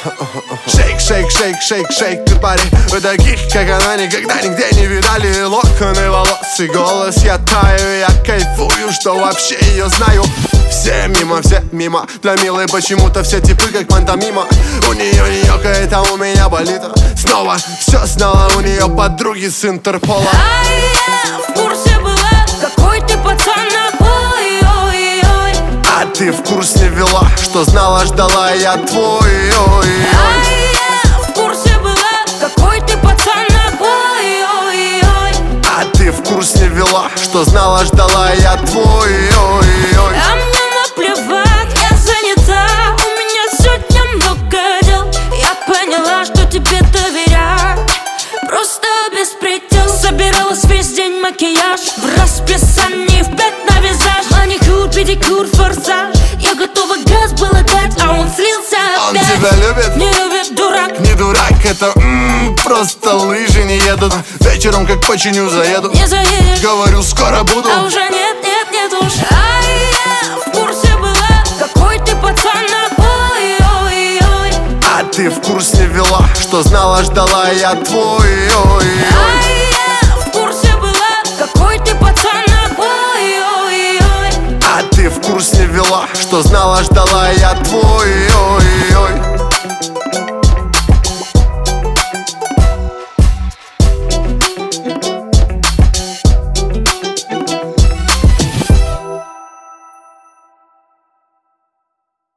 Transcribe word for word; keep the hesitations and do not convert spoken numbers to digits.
Шейк, шейк, шейк, шейк, шейк, ты парень. Вы таких, как она, никогда нигде не видали. Локоны волос и голос, я таю. Я кайфую, что вообще ее знаю. Все мимо, все мимо. Для милой почему-то все типы как пантомима. У нее не ёкает, а у меня болит. Снова все знала, у нее подруги с Интерпола. А я в курсе была, какой ты пацан, ой-ой-ой. А ты в курс не вела, что знала, ждала я твой, ой-ой. А я в курсе была, какой ты пацан, ой-ой-ой. А ты в курс не вела, что знала, ждала я твой, ой-ой. А мне наплевать, я занята, у меня сегодня много дел. Я поняла, что тебе доверять просто беспредел. Собиралась весь день макияж в расписании, в пять на визаж. Маникюр, педикюр, форсаж. Я готова газ было дать, а он слился опять. Он тебя любит? Не любит, дурак. Не дурак, это м-м, просто лыжи не едут. Вечером как починю заеду. Не заедешь, говорю, скоро буду. а уже нет, нет, нет уж. А я в курсе была, какой ты пацан, ой-ой-ой. А ты в курс не вела, что знала, ждала я твой, ой-ой. А я в курсе была, какой ты пацан, ой-ой-ой. А ты в курс не вела, что знала, ждала я твой, ой-ой.